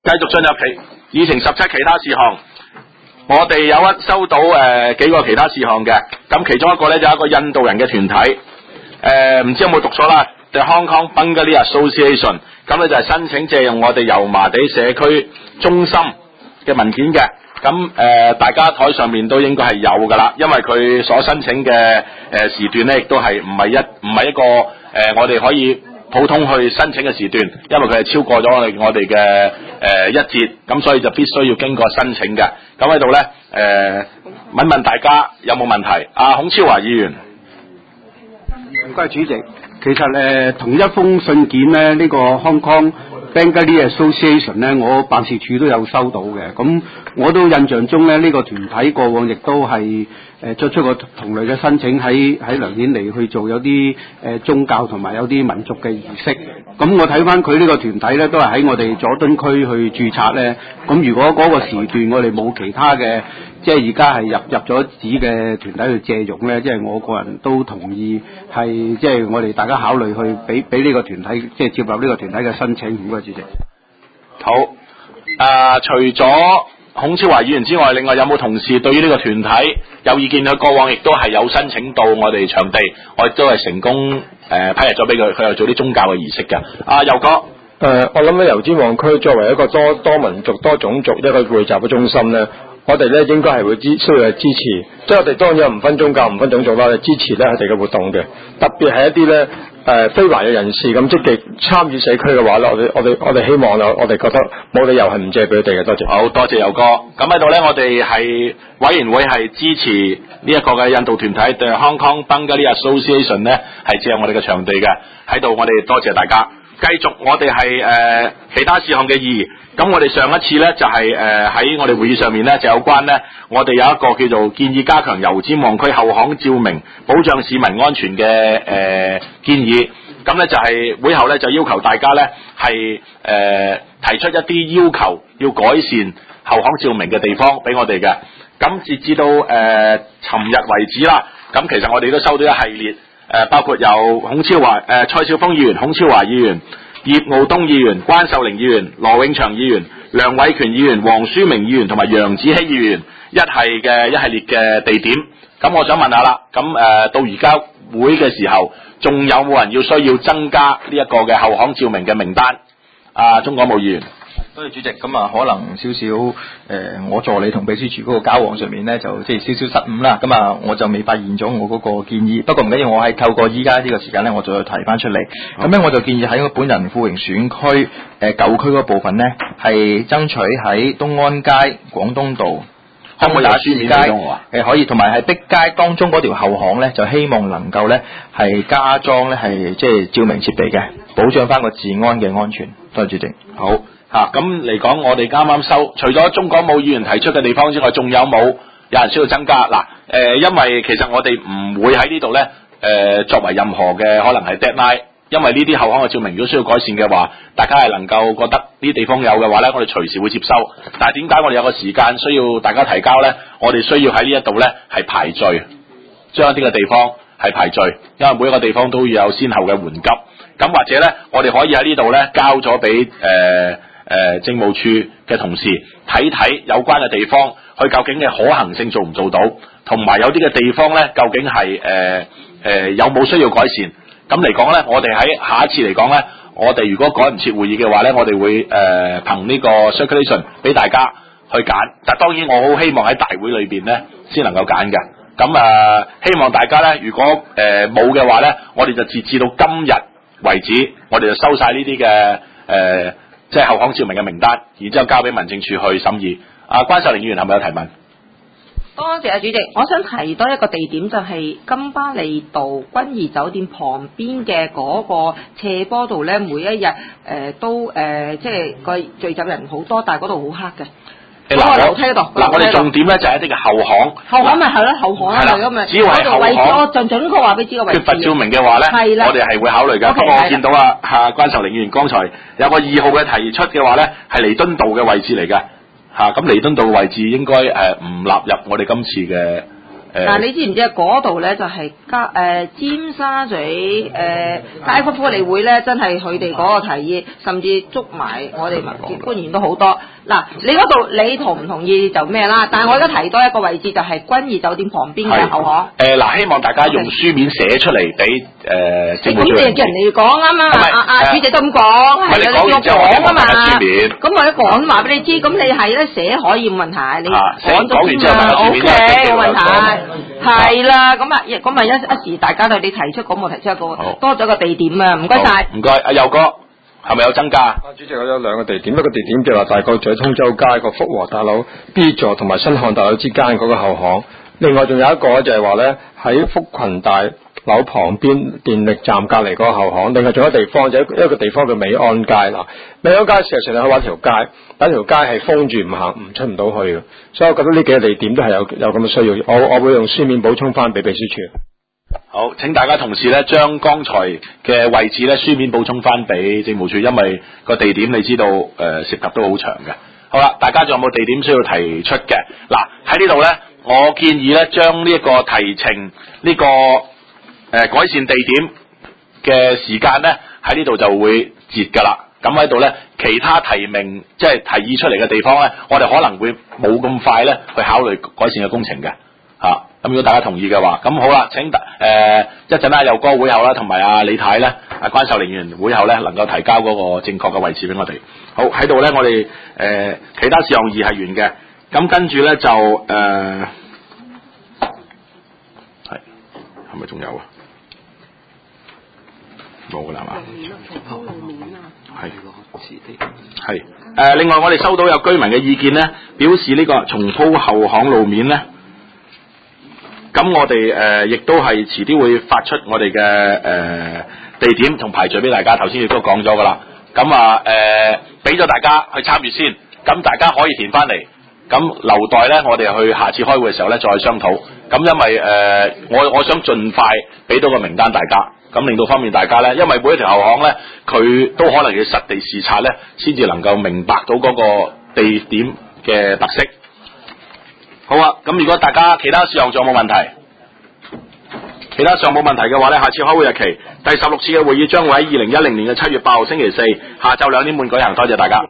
繼續進入議程17其他事項，我哋有收到幾個其他事項嘅，咁其中一個咧就係一個印度人嘅團體，唔知有冇讀錯啦 ，The Hong Kong Bengali Association， 咁咧就係申請借用我哋油麻地社區中心嘅文件嘅，咁大家台上面都應該係有噶啦，因為佢所申請嘅時段咧，亦都係唔係一個我哋可以普通去申請嘅時段，因為佢係超過咗我哋嘅一節，咁所以就必須要經過申請嘅。咁喺度咧問大家有冇問題？孔超華議員， 唔該主席，其實同一封信件咧，呢個 Hong Kong Bengali Association 咧，我辦事處都有收到嘅。咁我都印象中咧，呢個團體過往亦都係作出過同類嘅申請，喺梁顯利去做有啲宗教同埋有啲民族嘅儀式。咁我睇翻佢呢個團體咧，都係喺我哋佐敦區去註冊咧。咁如果嗰個時段我哋冇其他嘅，即係而家係入咗紙嘅團體去借用咧，即係我個人都同意係即係我哋大家考慮去俾呢個團體即係接納呢個團體嘅申請。唔該主席。 好，除咗孔超華議員之外，另外有冇同事對於呢個團體有意見？佢過往亦都係有申請到我哋場地，我亦都係成功批入咗俾佢，佢又做啲宗教嘅儀式嘅。游哥， 我諗咧油尖旺區作為一個多民族多種族一個匯集嘅中心咧，我哋咧應該係會需要支持，即係我哋當然有唔分宗教唔分種族啦，支持咧佢哋嘅活動嘅，特別係一啲咧非華裔人士咁積極參與社區嘅話咧，我哋希望我哋覺得冇理由係唔借俾佢哋嘅。多謝。 好多謝游哥。咁喺度咧，我哋係委員會係支持呢一個嘅印度團體 The Hong Kong Bengali Association 咧，係借用我哋嘅場地嘅。喺度我哋多謝大家。繼續我哋係其他事項嘅議。咁我哋上一次咧就係喺我哋會議上面咧就有關咧，我哋有一個叫做建議加強油尖旺區後巷照明，保障市民安全嘅建議。咁咧就係會後咧就要求大家咧係提出一啲要求，要改善後巷照明嘅地方俾我哋嘅。咁截至到尋日為止啦，咁其實我哋都收到一系列包括有孔超華蔡少峰議員、孔超華議員、葉傲東議員、關秀玲議員、羅永祥議員、梁偉權議員、黃書明議員同埋楊子希議員一系列嘅地點。咁我想問下啦，咁到而家會嘅時候，仲有冇人需要增加呢一個嘅後巷照明嘅名單？鍾國武議員。 多謝主席，咁可能少少我助理同秘書處嗰個交往上面咧，就即係少少失誤啦。咁我就未發現咗我嗰個建議，不過唔緊要，我係透過依家呢個時間咧，我再提翻出嚟。咁咧我就建議喺本人富榮選區舊區嗰部分咧，係爭取喺東安街、廣東道、 可唔可以有書面俾我可以，同埋係碧街當中嗰條後巷咧，就希望能夠咧係加裝咧係即係照明設備嘅，保障翻個治安嘅安全。多謝主席。 好。咁嚟講，我哋啱啱收，除咗鍾國武議員提出嘅地方之外，仲有冇有人需要增加？因為其實我哋唔會喺呢度咧，作為任何嘅可能係 deadline，因為呢啲後巷嘅照明如果需要改善嘅話，大家係能夠覺得呢啲地方有嘅話咧，我哋隨時會接收。但係點解我哋有個時間需要大家提交咧？我哋需要喺呢一度咧係排序，將一啲嘅地方係排序，因為每一個地方都要有先後嘅緩急。咁或者咧，我哋可以喺呢度咧交咗俾政務處嘅同事睇睇有關嘅地方，佢究竟嘅可行性做唔做到，同埋有啲嘅地方咧，究竟係有冇需要改善？咁嚟講咧，我哋喺下一次嚟講咧，我哋如果趕唔切會議嘅話咧，我哋會憑呢個 circulation 俾大家去揀。但當然我好希望喺大會裏邊咧先能夠揀嘅。咁希望大家咧，如果冇嘅話咧，我哋就截至到今日為止，我哋就收晒呢啲嘅即係後巷照明嘅名單，然之後交俾民政處去審議。關秀玲議員係咪有提問？ 多謝主席，我想提多一個地點，就係金巴利道君怡酒店旁邊嘅嗰個斜坡度咧，每一日都即係個聚集人好多，但係嗰度好黑嘅。樓梯度。 我哋重點咧就係一啲嘅後巷。 後巷咪係咯，後巷係咁咪。 只要係後巷， 我準確話俾知個位置。 缺乏照明嘅話咧，我哋係會考慮嘅。不過我見到關秀玲議員剛才有個2號嘅提出嘅話咧，係彌敦道嘅位置嚟嘅。咁彌敦道嘅位置應該唔納入我哋今次嘅但係你知唔知啊？嗰度咧就係尖沙咀街坊福利會咧，真係佢哋嗰個提議，甚至捉埋我哋民建官員都好多。嗱，你嗰度你同唔同意就咩啦？但係我而家提多一個位置，就係君怡酒店旁邊嘅後巷。 希望大家用書面寫出嚟俾政務處。 咁你叫人哋講啊嘛，主席都咁講，係你講完之後啊嘛。 書面。 咁我一講話俾你知，咁你係咧寫可以冇問題，你講咗先嘛 ，OK 冇問題。係啦，咁啊一時大家對你提出咁，我提出一個多咗個地點啊，唔該晒。 唔該，阿佑哥。係咪有增加？ 主席，我有兩個地點，一個地點就話大角咀通州街個福和大樓 B 座同埋新漢大樓之間嗰個後巷，另外仲有一個就係話咧喺福群大樓旁邊電力站隔離嗰個後巷，另外仲有一個地方就一個地方叫美安街啦。美安街事實上你可以話一條街，但係條街係封住唔行唔出唔到去嘅，所以我覺得呢幾個地點都係有咁嘅需要，我會用書面補充翻俾秘書處。 好，請大家同事咧將剛才嘅位置咧書面補充翻俾政務處，因為個地點你知道涉及都好長嘅。好啦，大家仲有冇地點需要提出嘅？嗱，喺呢度咧，我建議咧將呢一個提呈呢個改善地點嘅時間咧喺呢度就會截㗎啦。咁喺度咧，其他提名即係提議出嚟嘅地方咧，我哋可能會冇咁快咧去考慮改善嘅工程嘅嚇。咁如果大家同意嘅話，咁好啦，請一陣啦，佑哥會後啦，同埋阿李太咧，關秀玲議員會後咧，能夠提交嗰個正確嘅位置俾我哋。好，喺度咧，我哋其他事項2係完嘅，咁跟住咧就係咪仲有啊？冇㗎啦嘛。係另外我哋收到有居民嘅意見咧，表示呢個重鋪後巷路面咧。咁我哋亦都係遲啲會發出我哋嘅地點同排序俾大家，頭先亦都講咗噶啦。咁俾咗大家去參與先，咁大家可以填翻嚟，咁留待咧我哋去下次開會嘅時候咧再商討。咁因為我想盡快俾到個名單大家，咁令到方便大家咧，因為每一條後巷咧佢都可能要實地視察咧，先至能夠明白到嗰個地點嘅特色。好啊，咁如果大家其他事項仲有冇問題？其他上冇問題嘅話咧，下次開會日期第16次嘅會議將會喺2010年嘅7月8號星期四下晝2點半舉行。多謝大家。